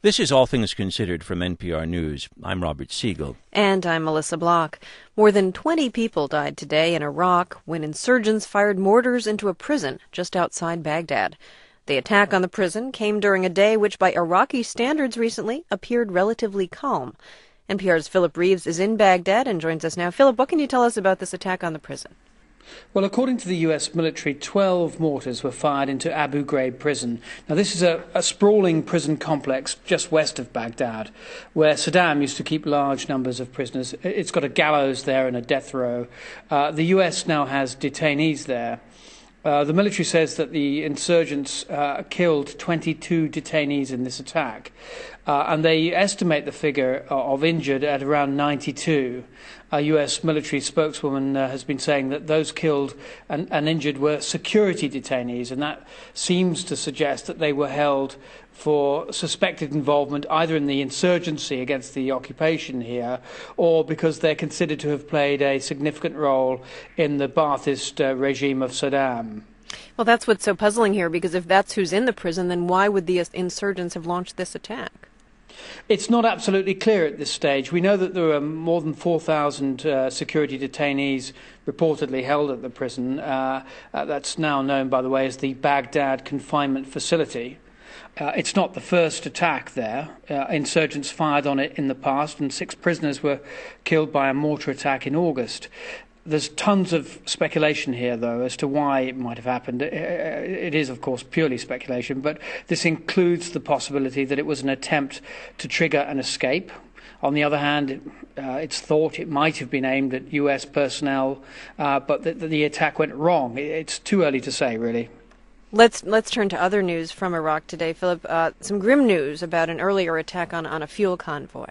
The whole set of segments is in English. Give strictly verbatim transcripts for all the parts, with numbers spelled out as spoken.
This is All Things Considered from N P R News. I'm Robert Siegel. And I'm Melissa Block. More than twenty people died today in Iraq when insurgents fired mortars into a prison just outside Baghdad. The attack on the prison came during a day which, by Iraqi standards recently, appeared relatively calm. N P R's Philip Reeves is in Baghdad and joins us now. Philip, what can you tell us about this attack on the prison? Well, according to the U S military, twelve mortars were fired into Abu Ghraib prison. Now, this is a, a sprawling prison complex just west of Baghdad, where Saddam used to keep large numbers of prisoners. It's got a gallows there and a death row. Uh, the U S now has detainees there. Uh, the military says that the insurgents uh, killed twenty-two detainees in this attack, uh, and they estimate the figure of injured at around ninety-two. A U S military spokeswoman uh, has been saying that those killed and, and injured were security detainees, and that seems to suggest that they were held for suspected involvement either in the insurgency against the occupation here or because they're considered to have played a significant role in the Ba'athist uh, regime of Saddam. Well, that's what's so puzzling here, because if that's who's in the prison, then why would the insurgents have launched this attack? It's not absolutely clear at this stage. We know that there are more than four thousand uh, security detainees reportedly held at the prison. Uh, uh, that's now known, by the way, as the Baghdad Confinement Facility. Uh, it's not the first attack there. Uh, insurgents fired on it in the past, and six prisoners were killed by a mortar attack in August. There's tons of speculation here, though, as to why it might have happened. It is, of course, purely speculation, but this includes the possibility that it was an attempt to trigger an escape. On the other hand, uh, it's thought it might have been aimed at U S personnel, uh, but the, the attack went wrong. It's too early to say, really. Let's let's turn to other news from Iraq today, Philip. Uh, some grim news about an earlier attack on, on a fuel convoy.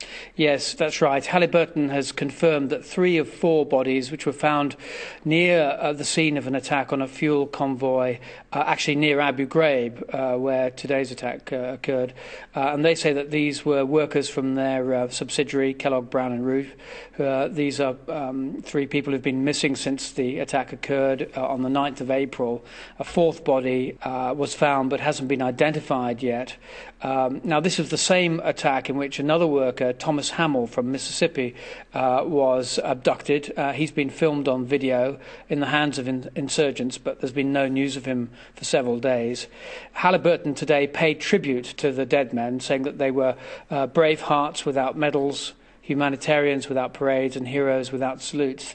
Yes, that's right. Halliburton has confirmed that three of four bodies which were found near uh, the scene of an attack on a fuel convoy, uh, actually near Abu Ghraib, uh, where today's attack uh, occurred, uh, and they say that these were workers from their uh, subsidiary, Kellogg Brown and Root. Uh, these are um, three people who've been missing since the attack occurred uh, on the ninth of April. A fourth body uh, was found but hasn't been identified yet. Um, now, this is the same attack in which another worker, Thomas Hamill from Mississippi, uh, was abducted. Uh, he's been filmed on video in the hands of in- insurgents, but there's been no news of him for several days. Halliburton today paid tribute to the dead men, saying that they were uh, brave hearts without medals, humanitarians without parades, and heroes without salutes.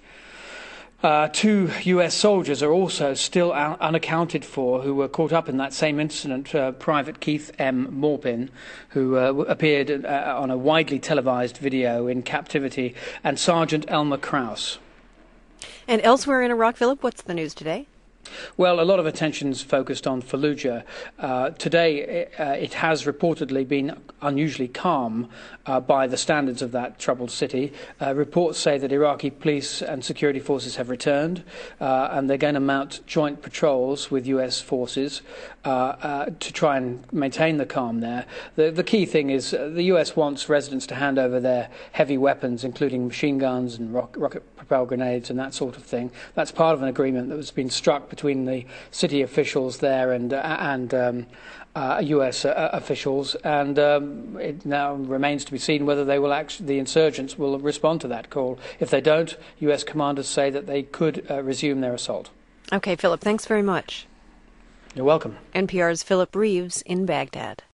Uh, two U S soldiers are also still un- unaccounted for who were caught up in that same incident. Uh, Private Keith M. Morpin, who uh, appeared uh, on a widely televised video in captivity, and Sergeant Elmer Krause. And elsewhere in Iraq, Philip, what's the news today? Well, a lot of attention's focused on Fallujah. Uh, today, uh, it has reportedly been unusually calm uh, by the standards of that troubled city. Uh, reports say that Iraqi police and security forces have returned, uh, and they're going to mount joint patrols with U S forces uh, uh, to try and maintain the calm there. The, the key thing is uh, the U S wants residents to hand over their heavy weapons, including machine guns and rock, rocket-propelled grenades and that sort of thing. That's part of an agreement that has been struck between the city officials there and uh, and um, uh, U S uh, officials, and um, it now remains to be seen whether they will actually, the insurgents will respond to that call. If they don't, U S commanders say that they could uh, resume their assault. Okay, Philip, thanks very much. You're welcome. N P R's Philip Reeves in Baghdad.